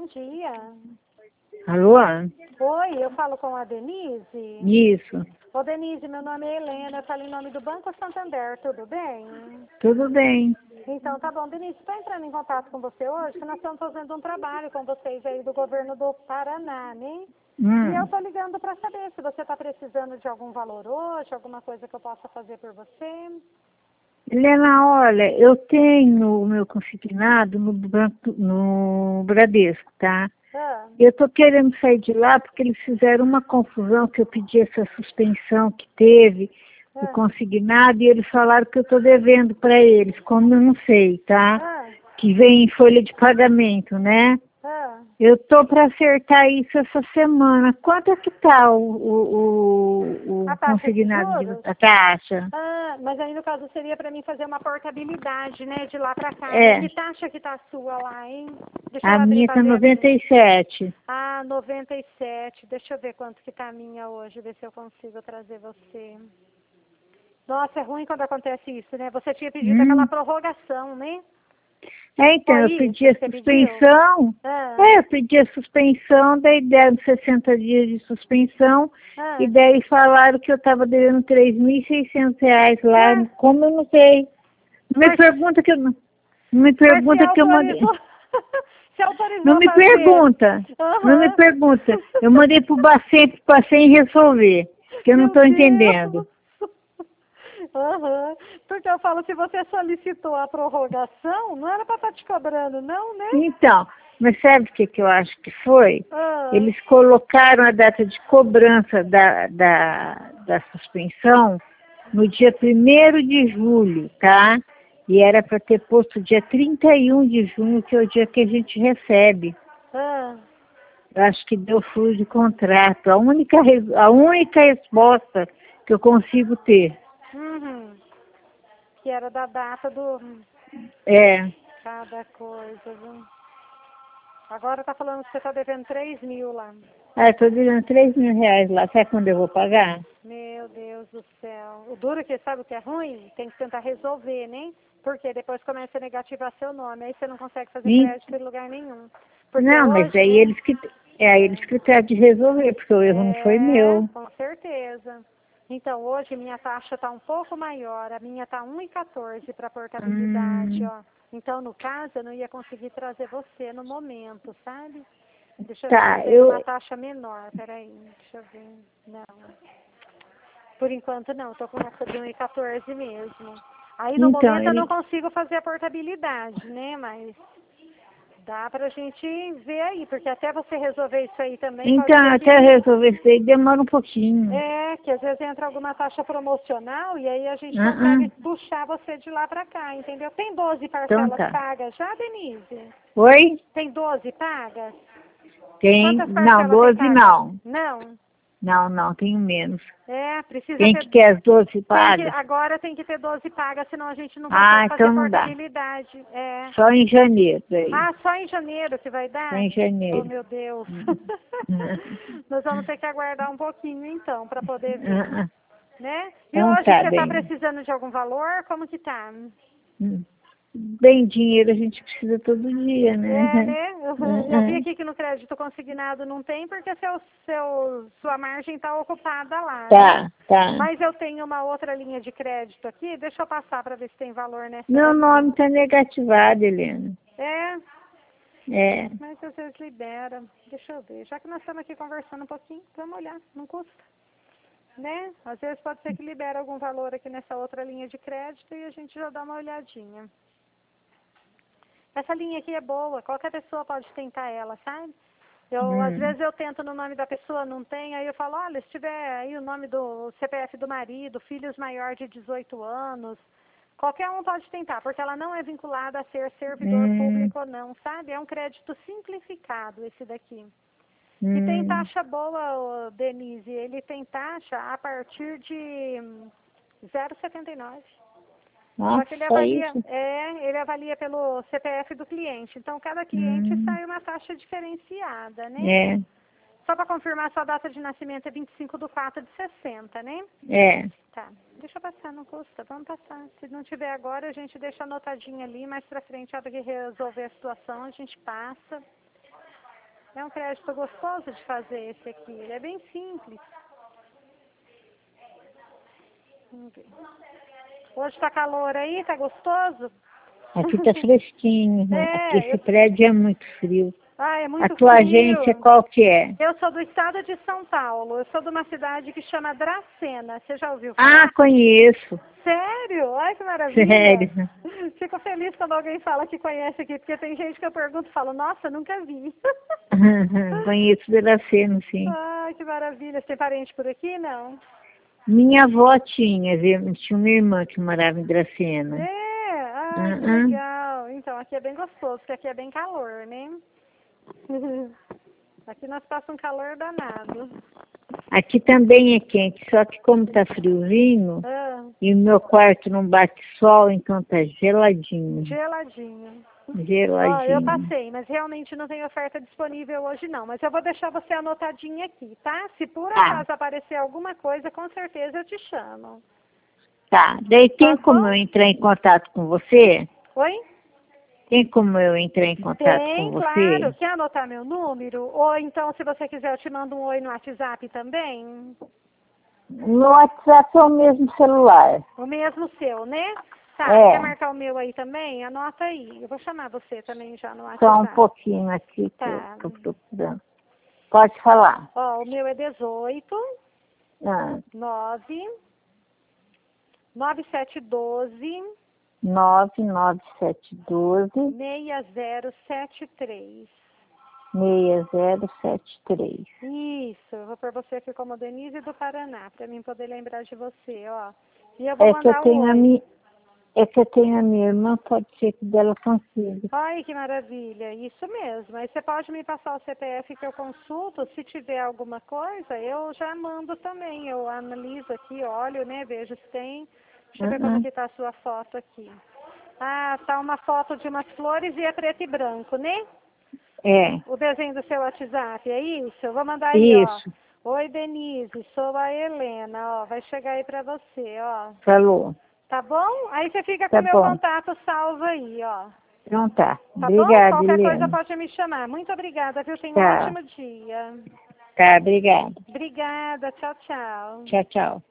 dia. Alô? Oi, eu falo com a Denise? Isso. Ô, Denise, meu nome é Helena, eu falo em nome do Banco Santander, tudo bem? Tudo bem. Então, tá bom. Denise, estou entrando em contato com você hoje, que nós estamos fazendo um trabalho com vocês aí do governo do Paraná, né? E eu tô ligando para saber se você está precisando de algum valor hoje, alguma coisa que eu possa fazer por você. Helena, olha, eu tenho o meu consignado no banco, no Bradesco, tá? Ah, Eu tô querendo sair de lá porque eles fizeram uma confusão que eu pedi essa suspensão que teve do ah, consignado e eles falaram que eu tô devendo para eles, como eu não sei, tá? ah, Que vem em folha de pagamento, né? ah. Eu tô para acertar isso essa semana. Quanto é que tá o A taxa de consignado de juros? a taxa? Ah, mas aí no caso seria para mim fazer uma portabilidade, né, de lá para cá. Né? É, Que taxa que tá a sua lá, hein? Deixa eu a abrir minha para tá ver a minha. 97. Ah, 97. Deixa eu ver quanto que tá a minha hoje, ver se eu consigo trazer você. Nossa, é ruim quando acontece isso, né? Você tinha pedido aquela prorrogação, né? Então, Foi eu isso pedi a que você pediu? suspensão. Ah, Eu pedi a suspensão, daí deram 60 dias de suspensão, e ah. daí falaram que eu estava devendo R$ 3.600 lá, Ué, como eu não sei. Não me mas, pergunta que eu não. Não me mas você pergunta que eu mandei. autorizou. Você Não autorizou me fazer. pergunta. Não me Aham. pergunta. Eu mandei pro Bacen resolver, que eu não Meu estou entendendo. Deus! Aham. Porque eu falo, se você solicitou a prorrogação, não era para estar te cobrando, não, né? Então, mas sabe o que, que eu acho que foi? Ah, Eles colocaram a data de cobrança da suspensão no dia 1º de julho, tá? E era para ter posto dia 31 de junho, que é o dia que a gente recebe. ah. Eu acho que deu furo de contrato. A única resposta que eu consigo ter. Uhum. Que era da data do É. cada coisa, viu? Agora tá falando que você tá devendo 3.000 lá. Estou devendo R$ 3.000 lá. Sabe quando eu vou pagar? Meu Deus do céu. O duro que sabe o que é ruim? Tem que tentar resolver, né? Porque depois começa a negativar seu nome. Aí você não consegue fazer Sim. crédito em lugar nenhum. Porque Não, mas hoje, aí né? eles que têm de resolver, porque o erro não foi É, meu. com certeza. Então, hoje minha taxa está um pouco maior. A minha está 1,14 para portabilidade, Hum, ó. Então, no caso, eu não ia conseguir trazer você no momento, sabe? Deixa eu ver se eu tá, tenho uma eu. taxa menor. Peraí, deixa eu ver. Não. Por enquanto, não. Estou com essa de 1,14 mesmo. Aí, no Então, momento, eu não consigo fazer a portabilidade, né? Mas dá pra gente ver aí. Porque até você resolver isso aí também, pode então ser até que resolver isso aí demora um pouquinho. que às vezes entra alguma taxa promocional e aí a gente Ah, ah. consegue puxar você de lá pra cá, entendeu? Tem 12 Então parcelas tá. pagas já, Denise? Oi? Tem 12 pagas? Tem. Quantas Não, parcelas tem 12 pagas? não. Não. Não, não, tenho menos. Precisa Quem ter. que quer as 12 pagas? Agora tem que ter 12 pagas, senão a gente não Ah, consegue fazer então a não dá. portabilidade. Só em janeiro aí. Ah, só em janeiro que vai Só dar? em Oh, janeiro. meu Deus. Ah, Nós vamos ter que aguardar um pouquinho então para poder ver. ah, ah. Né? E Então hoje tá você está bem. precisando de algum valor? Como que tá? Hum. Bem, dinheiro a gente precisa todo dia, É, né? né? Eu vi aqui que no crédito consignado não tem porque sua margem está ocupada lá, né? Tá, tá. Mas eu tenho uma outra linha de crédito aqui, deixa eu passar para ver se tem valor nessa Meu daqui. nome tá negativado, Helena. É, É. mas às vezes libera. Deixa eu ver. Já que nós estamos aqui conversando um pouquinho, vamos olhar, não custa. Né? Às vezes pode ser que libere algum valor aqui nessa outra linha de crédito e a gente já dá uma olhadinha. Essa linha aqui é boa, qualquer pessoa pode tentar ela, sabe? Às vezes eu tento no nome da pessoa, não tem, aí eu falo, olha, se tiver aí o nome do CPF do marido, filhos maior de 18 anos, qualquer um pode tentar, porque ela não é vinculada a ser servidor Hum, público ou não, sabe? É um crédito simplificado esse daqui. E tem hum. taxa boa, ô, Denise, ele tem taxa a partir de 0,79. Só Nossa, que só isso? ele avalia pelo CPF do cliente. Então, cada cliente Hum, sai uma taxa diferenciada, né? é, Só para confirmar, sua data de nascimento é 25/4/60, né? é. Tá. Deixa eu passar, não custa. Vamos passar. Se não tiver agora, a gente deixa anotadinho ali. Mais pra frente, a hora que resolver a situação, a gente passa. É um crédito gostoso de fazer esse aqui. Ele é bem simples. Vamos ver. Hoje tá calor aí? Tá gostoso? Aqui tá fresquinho. Aqui esse Eu... prédio é muito frio. Ah, é muito A tua frio. agência qual que é? Eu sou do estado de São Paulo. Eu sou de uma cidade que chama Dracena. Você já ouviu falar? Ah, conheço. Sério? Ai, que maravilha. Sério. Fico feliz quando alguém fala que conhece aqui, porque tem gente que eu pergunto e falo, nossa, nunca vi. Conheço Dracena, sim. Ai, que maravilha. Você tem parente por aqui? Não? Minha avó tinha uma irmã que morava em Dracena. Ai, que legal. Então, aqui é bem gostoso, porque aqui é bem calor, né? Aqui nós passamos um calor danado. Aqui também é quente, só que como tá friozinho, e o meu quarto não bate sol, então tá geladinho. Geladinho. Geladinho. Eu passei, mas realmente não tem oferta disponível hoje não. Mas eu vou deixar você anotadinha aqui, tá? Se por acaso aparecer alguma coisa, com certeza eu te chamo. Tá. Daí tem como eu entrar em contato com você? Oi? Tem como eu entrar em contato com você? Claro. Quer anotar meu número? Ou então, se você quiser, eu te mando um oi no WhatsApp também? No WhatsApp é o mesmo celular. O mesmo seu, né? Tá, quer marcar o meu aí também? Anota aí. Eu vou chamar você também já no WhatsApp. Só um pouquinho aqui que tá. eu tô procurando. Pode falar. O meu é 18 9 9712 99712 6073. 6073. Isso, eu vou pôr você aqui como Denise do Paraná, para mim poder lembrar de você, ó. E eu vou mandar É que eu tenho a minha irmã, pode ser que dela consiga. Ai, que maravilha, isso mesmo. Aí você pode me passar o CPF que eu consulto, se tiver alguma coisa, eu já mando também. Eu analiso aqui, olho, né, vejo se tem. Deixa eu ver como que tá a sua foto aqui. Ah, tá uma foto de umas flores e é preto e branco, né? É. O desenho do seu WhatsApp, é isso? Eu vou mandar aí, Isso. ó. Oi, Denise, sou a Helena, ó. Vai chegar aí pra você, ó. Falou. Tá bom? Aí você fica com o meu contato salvo aí, ó. Então tá. Tá Obrigada, bom? Qualquer Helena. coisa pode me chamar. Muito obrigada, viu? Tenha um ótimo dia. Tá, obrigada. Obrigada. Tchau, tchau. Tchau, tchau.